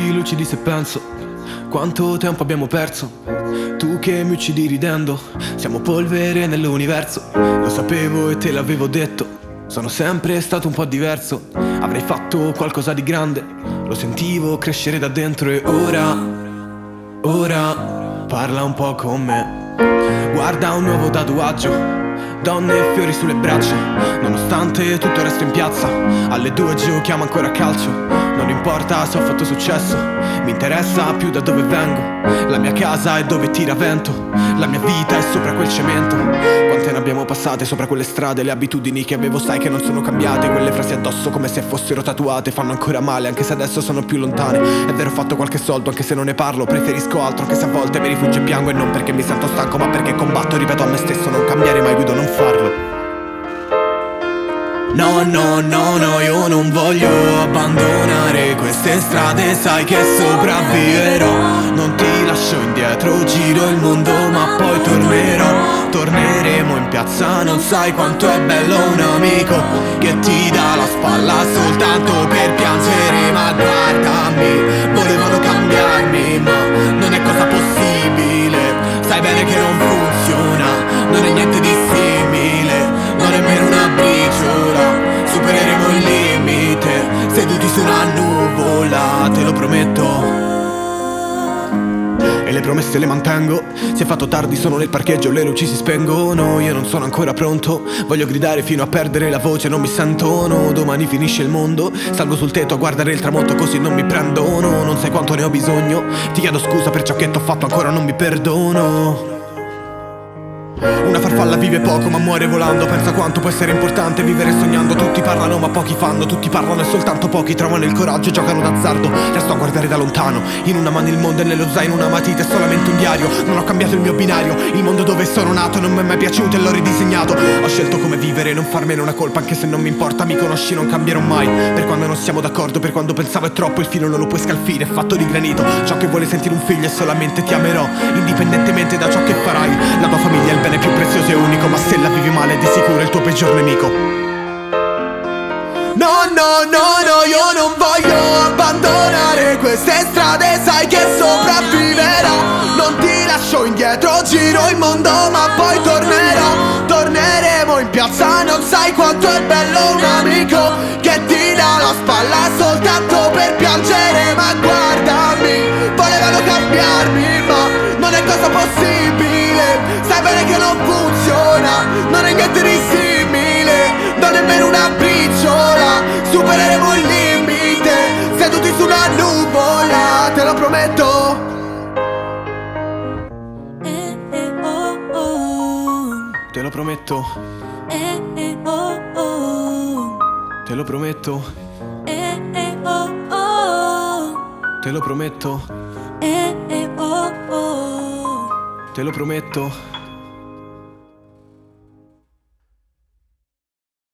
occhi lucidi se penso quanto tempo abbiamo perso. Tu che mi uccidi ridendo, siamo polvere nell'universo. Lo sapevo e te l'avevo detto, sono sempre stato un po' diverso. Avrei fatto qualcosa di grande, lo sentivo crescere da dentro. E ora parla un po' con me. Guarda un nuovo tatuaggio, donne e fiori sulle braccia. Nonostante tutto resto in piazza, alle 2 giochiamo ancora a calcio. Non importa se ho fatto successo, mi interessa più da dove vengo. La mia casa è dove tira vento, la mia vita è sopra quel cemento. Quante ne abbiamo passate sopra quelle strade, le abitudini che avevo sai che non sono cambiate. Quelle frasi addosso come se fossero tatuate fanno ancora male anche se adesso sono più lontane. È vero, ho fatto qualche soldo anche se non ne parlo, preferisco altro anche se a volte mi rifugio e piango. E non perché mi sento stanco ma perché combatto, ripeto a me stesso non cambiare mai, guido non farlo. No, no, no, no, io non voglio abbandonare queste strade, sai che sopravviverò. Non ti lascio indietro, giro il mondo ma poi tornerò. Torneremo in piazza, non sai quanto è bello un amico che ti dà la spalla soltanto per piangere. Ma guardami, volevano cambiarmi ma non è cosa possibile. Sai bene che non funziona, non è niente di simile, non è nemmeno una briciola. Supereremo il limite, seduti su una nuvola, te lo prometto. E le promesse le mantengo. Si è fatto tardi, sono nel parcheggio, le luci si spengono. Io non sono ancora pronto, voglio gridare fino a perdere la voce, non mi sentono. Domani finisce il mondo, salgo sul tetto a guardare il tramonto così non mi prendono. Non sai quanto ne ho bisogno, ti chiedo scusa per ciò che t'ho fatto, ancora non mi perdono. Una farfalla vive poco ma muore volando. Pensa quanto può essere importante vivere sognando. Tutti parlano ma pochi fanno, tutti parlano e soltanto pochi trovano il coraggio e giocano d'azzardo. Resto a guardare da lontano, in una mano il mondo e nello zaino una matita e solamente un diario. Non ho cambiato il mio binario, il mondo dove sono nato non mi è mai piaciuto e l'ho ridisegnato. Ho scelto come vivere, non farmene una colpa anche se non mi importa. Mi conosci, non cambierò mai. Per quando non siamo d'accordo, per quando pensavo è troppo, il filo non lo puoi scalfire, è fatto di granito. Ciò che vuole sentire un figlio è solamente ti amerò, indipendentemente da ciò che farai. La tua famiglia è il bene più prezioso e unico, ma se la vivi male di sicuro è il tuo peggior nemico. No, no, no, no, io non voglio abbandonare queste strade, sai che sopravviverò. Non ti lascio indietro, giro il mondo ma poi tornerò. Torneremo in piazza, non sai quanto è bello un amico che ti dà la spalla soltanto per piangere. Ma guardami, volevano cambiarmi ma non è cosa possibile. Sai bene che non funziona, non è niente di simile, non è nemmeno una briciola. Supereremo il limite, seduti su una nuvola, te lo prometto. Te lo prometto. Te lo prometto. Te lo prometto. Te lo prometto.